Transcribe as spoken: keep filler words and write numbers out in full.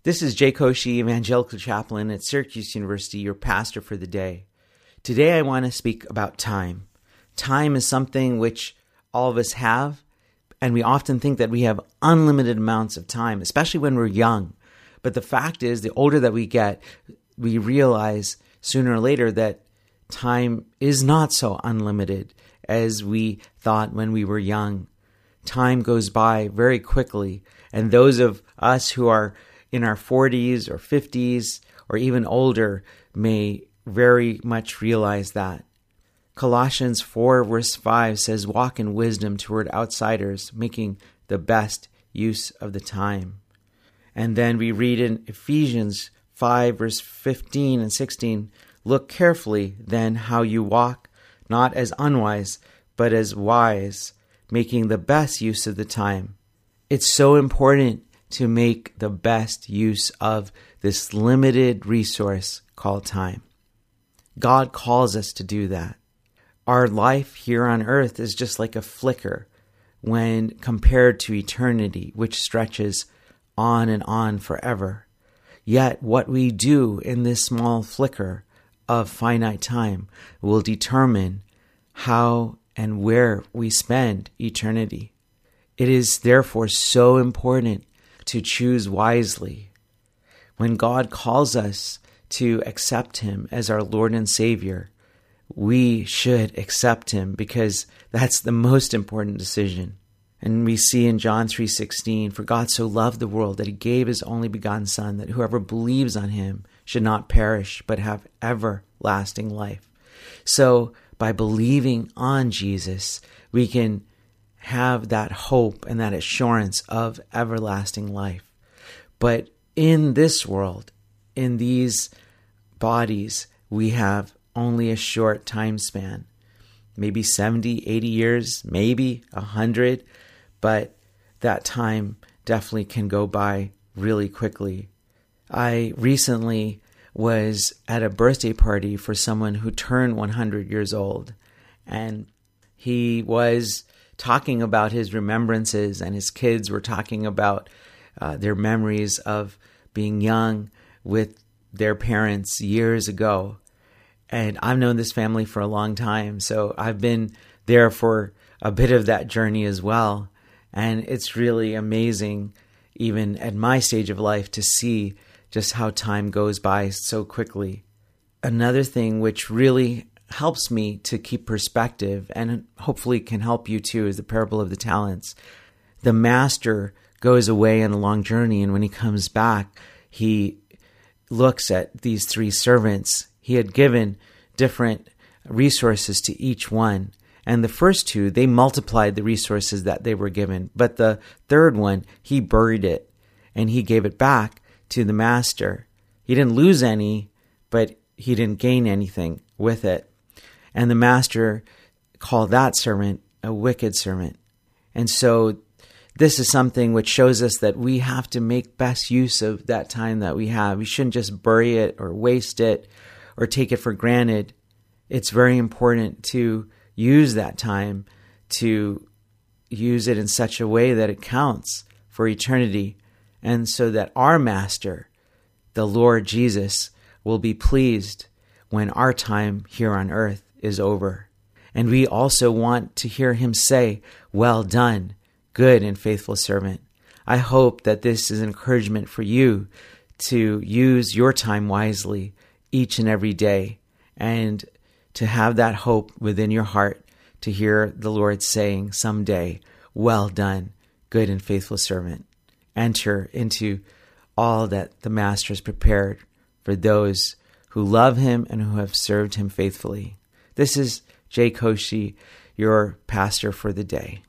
This is Jay Koshy, Evangelical Chaplain at Syracuse University, your pastor for the day. Today I want to speak about time. Time is something which all of us have, and we often think that we have unlimited amounts of time, especially when we're young. But the fact is, the older that we get, we realize sooner or later that time is not so unlimited as we thought when we were young. Time goes by very quickly, and those of us who are in our forties or fifties or even older may very much realize that. Colossians four verse five says, "Walk in wisdom toward outsiders, making the best use of the time." And then we read in Ephesians five verse fifteen and sixteen, "Look carefully then how you walk, not as unwise, but as wise, making the best use of the time." It's so important to make the best use of this limited resource called time. God calls us to do that. Our life here on earth is just like a flicker when compared to eternity, which stretches on and on forever. Yet what we do in this small flicker of finite time will determine how and where we spend eternity. It is therefore so important to choose wisely. When God calls us to accept Him as our Lord and Savior, we should accept Him because that's the most important decision. And we see in John three sixteen, "For God so loved the world that He gave His only begotten Son, that whoever believes on Him should not perish, but have everlasting life." So by believing on Jesus, we can have that hope and that assurance of everlasting life. But in this world, in these bodies, we have only a short time span, maybe seventy, eighty years, maybe one hundred, but that time definitely can go by really quickly. I recently was at a birthday party for someone who turned one hundred years old, and he was talking about his remembrances, and his kids were talking about uh, their memories of being young with their parents years ago. And I've known this family for a long time, so I've been there for a bit of that journey as well. And it's really amazing, even at my stage of life, to see just how time goes by so quickly. Another thing which really helps me to keep perspective, and hopefully can help you too, is the parable of the talents. The master goes away on a long journey, and when he comes back, he looks at these three servants. He had given different resources to each one, and the first two, they multiplied the resources that they were given, but the third one, he buried it, and he gave it back to the master. He didn't lose any, but he didn't gain anything with it. And the master called that servant a wicked servant. And so this is something which shows us that we have to make best use of that time that we have. We shouldn't just bury it or waste it or take it for granted. It's very important to use that time, to use it in such a way that it counts for eternity, and so that our master, the Lord Jesus, will be pleased when our time here on earth is over. And we also want to hear Him say, "Well done, good and faithful servant." I hope that this is an encouragement for you to use your time wisely each and every day, and to have that hope within your heart to hear the Lord saying someday, "Well done, good and faithful servant." Enter into all that the Master has prepared for those who love Him and who have served Him faithfully. This is Jay Koshy, your pastor for the day.